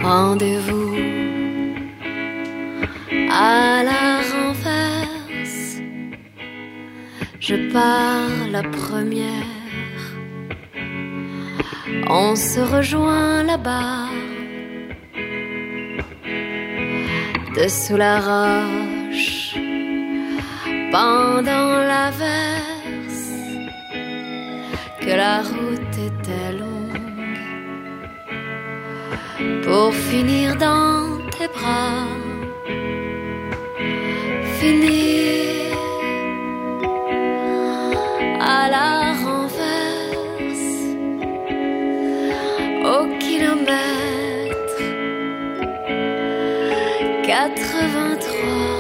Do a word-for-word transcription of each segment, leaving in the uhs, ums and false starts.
Rendez-vous à la renverse. Je pars la première. On se rejoint là-bas, dessous la roche, pendant l'averse, que la route était longue, pour finir dans tes bras, finir à la renverse, au kilomètre quatre-vingt-trois.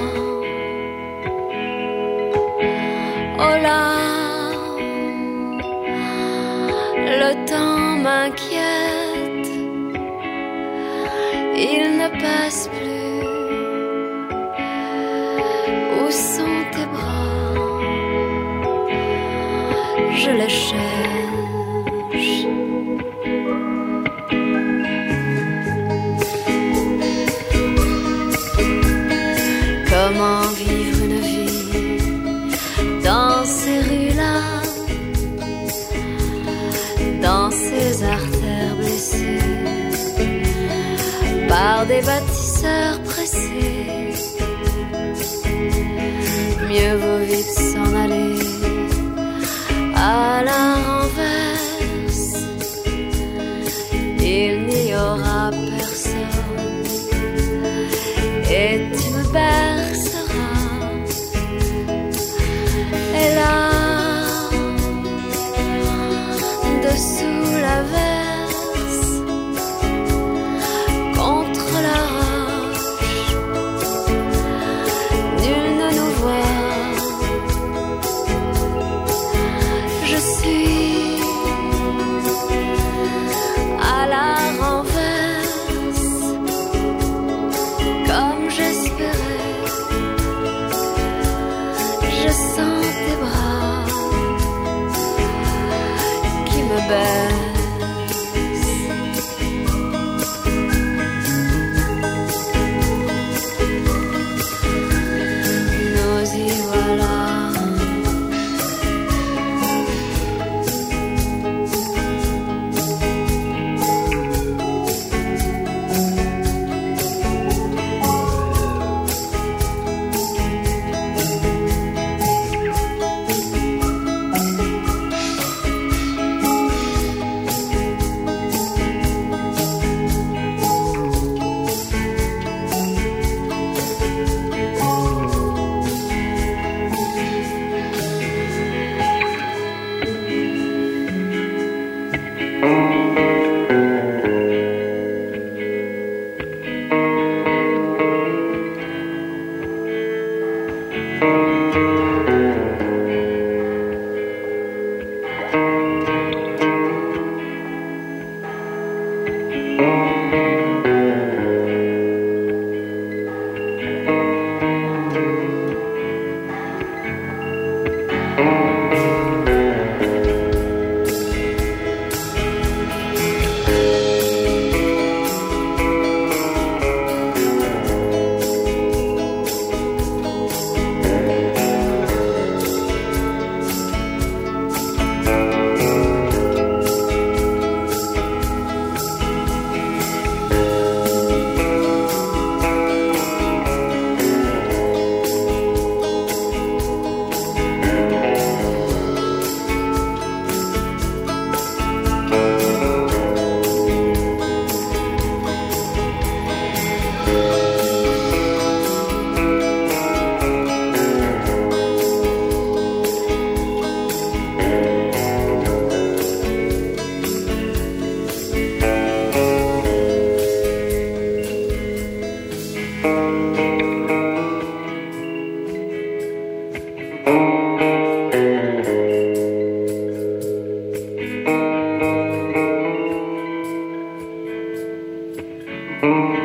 Oh là, le temps m'inquiète, il ne passe plus. Où sont tes bras? Je les cherche. Comment vivre une vie dans ces rues-là, dans ces artères blessées par des bâtisseurs pressés? Mieux vaut vite s'en aller à la renverse. Il n'y aura personne et tu me berceras. Et là, dessous la verse, contre la roche, nul ne nous voit. Je suis à la renverse, comme j'espérais. Je sens tes bras qui me baissent. Nous y voilà. Thank you.